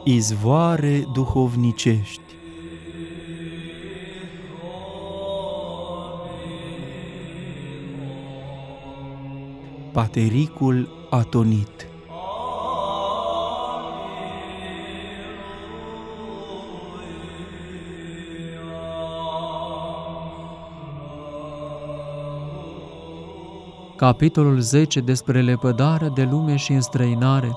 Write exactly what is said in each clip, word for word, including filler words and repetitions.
Izvoare duhovnicești. Patericul atonit. Capitolul zece despre lepădarea de lume și înstrăinare.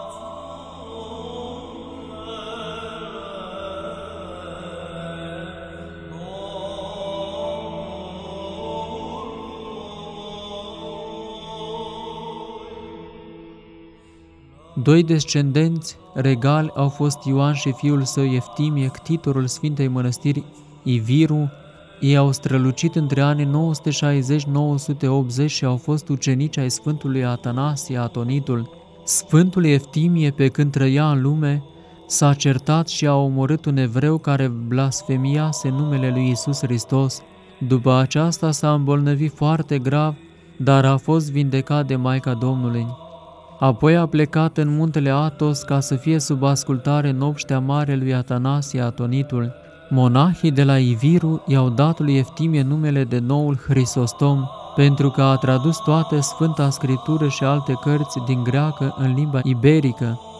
Doi descendenți regali au fost Ioan și fiul său Eftimie, ctitorul Sfintei Mănăstiri Iviru. Ei au strălucit între anii nouă sute șaizeci - nouă sute optzeci și au fost ucenici ai Sfântului Atanasie Atonitul. Sfântul Eftimie, pe când trăia în lume, s-a certat și a omorât un evreu care blasfemiase numele lui Iisus Hristos. După aceasta s-a îmbolnăvit foarte grav, dar a fost vindecat de Maica Domnului. Apoi a plecat în muntele Athos ca să fie sub ascultare în obștea mare lui Atanasie Atonitul. Monahii de la Iviru i-au dat lui Eftimie numele de noul Hristostom, pentru că a tradus toată Sfânta Scriptură și alte cărți din greacă în limba iberică.